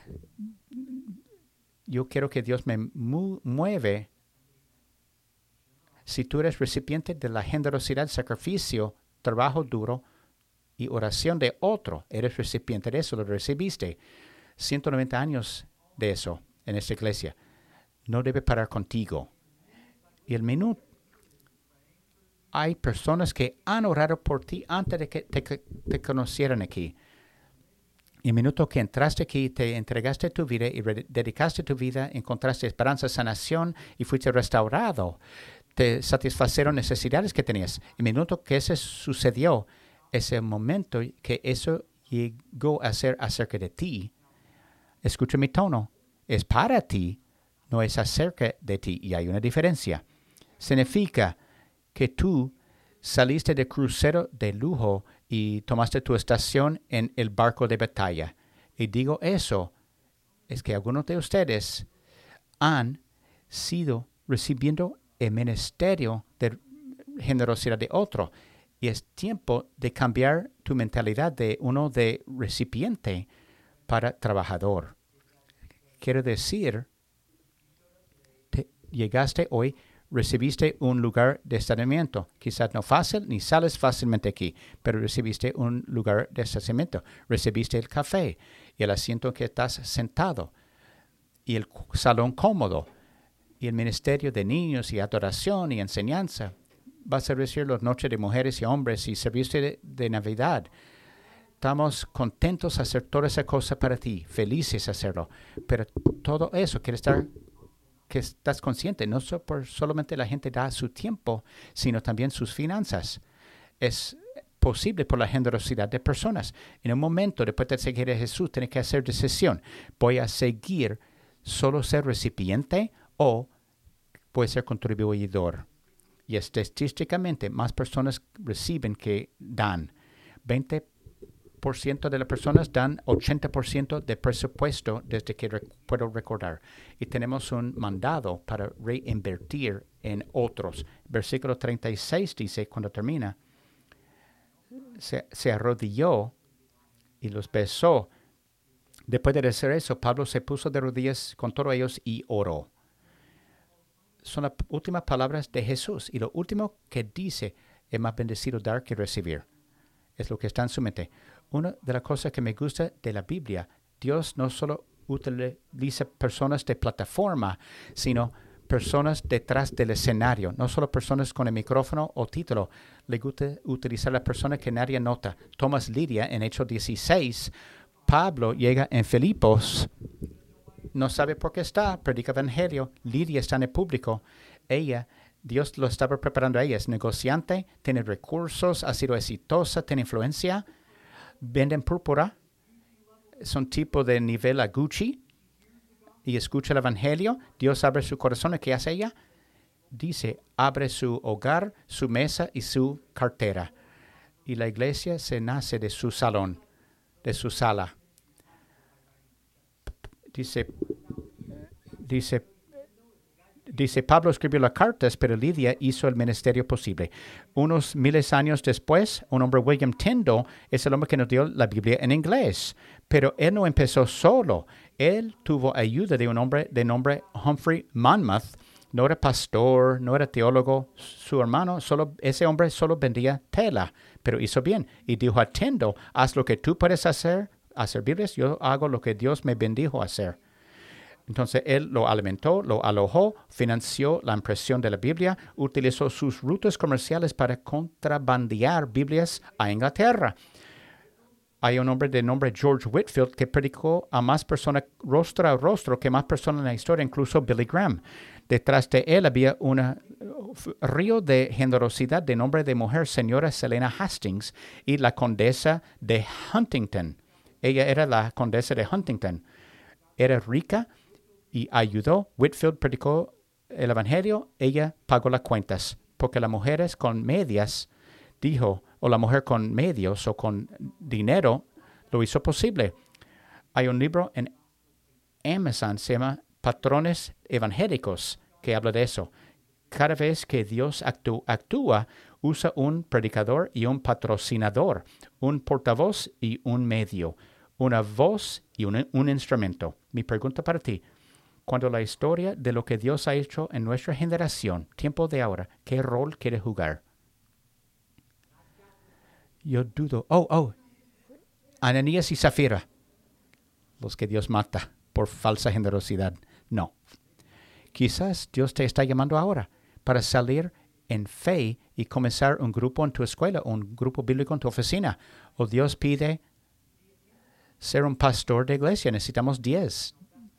yo quiero que Dios me mu mueve. Si tú eres recipiente de la generosidad, sacrificio, trabajo duro y oración de otro, eres recipiente de eso, lo recibiste. ciento noventa años de eso. en esta iglesia. No debe parar contigo. Y el minuto, hay personas que han orado por ti antes de que te, te conocieran aquí. Y el minuto que entraste aquí, te entregaste tu vida y dedicaste tu vida, encontraste esperanza, sanación y fuiste restaurado. Te satisfacieron necesidades que tenías. El minuto que eso sucedió, ese momento que eso llegó a ser acerca de ti, escucha mi tono, es para ti, no es acerca de ti. Y hay una diferencia. Significa que tú saliste de crucero de lujo y tomaste tu estación en el barco de batalla. Y digo eso, es que algunos de ustedes han sido recibiendo el ministerio de generosidad de otro. Y es tiempo de cambiar tu mentalidad de uno de recipiente para trabajador. Quiero decir, te, llegaste hoy, recibiste un lugar de estacionamiento. Quizás no fácil, ni sales fácilmente aquí, pero recibiste un lugar de estacionamiento. Recibiste el café y el asiento que estás sentado y el salón cómodo y el ministerio de niños y adoración y enseñanza. Vas a recibir las noches de mujeres y hombres y servicio de, de Navidad. Estamos contentos de hacer toda esa cosa para ti, felices de hacerlo. Pero todo eso quiere estar que estás consciente, no so por solamente la gente da su tiempo, sino también sus finanzas. Es posible por la generosidad de personas. En un momento, después de seguir a Jesús, tienes que hacer decisión. ¿Voy a seguir solo ser recipiente o voy a ser contribuidor? Y estadísticamente, más personas reciben que dan. veinte por ciento de las personas dan ochenta por ciento de presupuesto desde que rec- puedo recordar. Y tenemos un mandado para reinvertir en otros. Versículo treinta y seis dice, cuando termina, se, se arrodilló y los besó. Después de hacer eso, Pablo se puso de rodillas con todos ellos y oró. Son las últimas palabras de Jesús. Y lo último que dice es más bendecido dar que recibir. Es lo que está en su mente. Una de las cosas que me gusta de la Biblia, Dios no solo utiliza personas de plataforma, sino personas detrás del escenario. No solo personas con el micrófono o título. Le gusta utilizar a las personas que nadie nota. Tomás Lidia en Hechos dieciséis. Pablo llega en Filipos. No sabe por qué está. Predica evangelio. Lidia está en el público. Ella... Dios lo estaba preparando a ella. Es negociante, tiene recursos, ha sido exitosa, tiene influencia. Venden púrpura. Son tipo de nivel a Gucci. Y escucha el evangelio. Dios abre su corazón. ¿Y qué hace ella? Dice, abre su hogar, su mesa y su cartera. Y la iglesia se nace de su salón, de su sala. Dice, dice, Dice, Pablo escribió las cartas, pero Lidia hizo el ministerio posible. Unos miles de años después, un hombre, William Tyndale, es el hombre que nos dio la Biblia en inglés. Pero él no empezó solo. Él tuvo ayuda de un hombre de nombre Humphrey Monmouth. No era pastor, no era teólogo. Su hermano, solo, ese hombre solo vendía tela, pero hizo bien. Y dijo a Tyndale, haz lo que tú puedes hacer, hacer Biblias, yo hago lo que Dios me bendijo a hacer. Entonces, él lo alimentó, lo alojó, financió la impresión de la Biblia, utilizó sus rutas comerciales para contrabandear Biblias a Inglaterra. Hay un hombre de nombre George Whitefield que predicó a más personas rostro a rostro que más personas en la historia, incluso Billy Graham. Detrás de él había un río de generosidad de nombre de mujer, señora Selena Hastings, y la condesa de Huntington. Ella era la condesa de Huntington. Era rica y ayudó. Whitefield predicó el evangelio, ella pagó las cuentas, porque las mujeres con medias, dijo, o la mujer con medios o con dinero, lo hizo posible. Hay un libro en Amazon, se llama Patrones Evangélicos, que habla de eso. Cada vez que Dios actú, actúa, usa un predicador y un patrocinador, un portavoz y un medio, una voz y un, un instrumento. Mi pregunta para ti, cuando la historia de lo que Dios ha hecho en nuestra generación, tiempo de ahora, ¿qué rol quiere jugar? Yo dudo. Oh, oh. Ananías y Zafira, los que Dios mata por falsa generosidad. No. Quizás Dios te está llamando ahora para salir en fe y comenzar un grupo en tu escuela, un grupo bíblico en tu oficina. O Dios pide ser un pastor de iglesia. Necesitamos diez.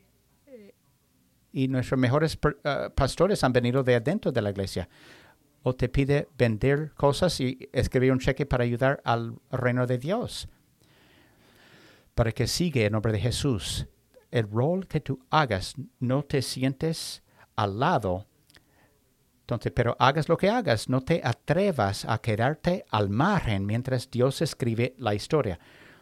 Y nuestros mejores uh, pastores han venido de adentro de la iglesia. O te pide vender cosas y escribir un cheque para ayudar al reino de Dios. Para que siga en nombre de Jesús. El rol que tú hagas, no te sientes al lado. Entonces, pero hagas lo que hagas, no te atrevas a quedarte al margen mientras Dios escribe la historia.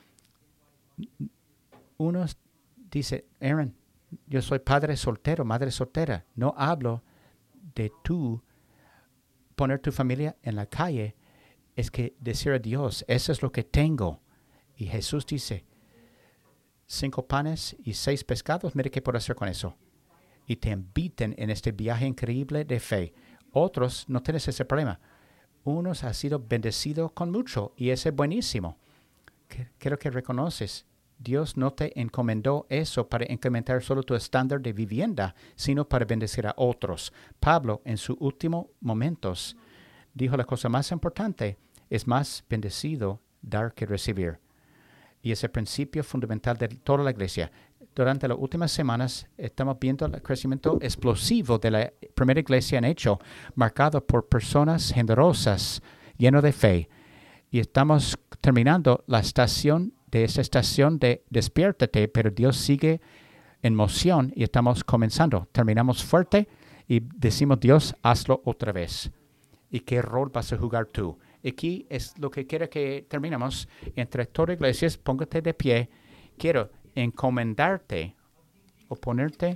Uno dice, Aaron, yo soy padre soltero, madre soltera. No hablo de tú poner tu familia en la calle. Es que decir a Dios, eso es lo que tengo. Y Jesús dice, cinco panes y seis pescados, mire qué puedo hacer con eso. Y te inviten en este viaje increíble de fe. Otros no tienes ese problema. Unos han sido bendecidos con mucho y ese es buenísimo. Quiero que reconoces, Dios no te encomendó eso para incrementar solo tu estándar de vivienda, sino para bendecir a otros. Pablo, en sus últimos momentos, dijo la cosa más importante, es más bendecido dar que recibir. Y es el principio fundamental de toda la iglesia. Durante las últimas semanas estamos viendo el crecimiento explosivo de la primera iglesia en Hecho, marcado por personas generosas, llenas de fe. Y estamos terminando la estación de esa estación de despiértate, pero Dios sigue en moción y estamos comenzando. Terminamos fuerte y decimos, Dios, hazlo otra vez. ¿Y qué rol vas a jugar tú? Aquí es lo que quiero que terminemos. Entre todas iglesias, póngate de pie. Quiero encomendarte o ponerte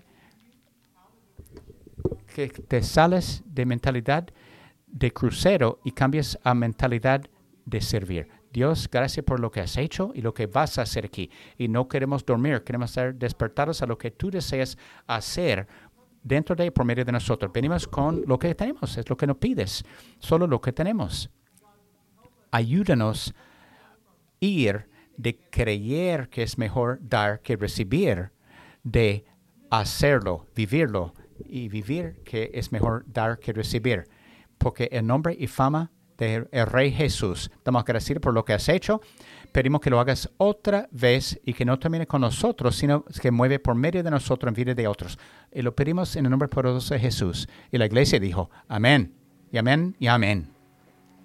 que te sales de mentalidad de crucero y cambies a mentalidad de servir. Dios, gracias por lo que has hecho y lo que vas a hacer aquí. Y no queremos dormir, queremos ser despertados a lo que tú deseas hacer dentro de y por medio de nosotros. Venimos con lo que tenemos, es lo que nos pides, solo lo que tenemos. Ayúdanos a ir de creer que es mejor dar que recibir, de hacerlo, vivirlo y vivir que es mejor dar que recibir. Porque el nombre y fama del Rey Jesús, estamos agradecidos por lo que has hecho. Pedimos que lo hagas otra vez y que no termine con nosotros, sino que mueve por medio de nosotros en vida de otros. Y lo pedimos en el nombre poderoso de Jesús. Y la iglesia dijo, amén, y amén, y amén.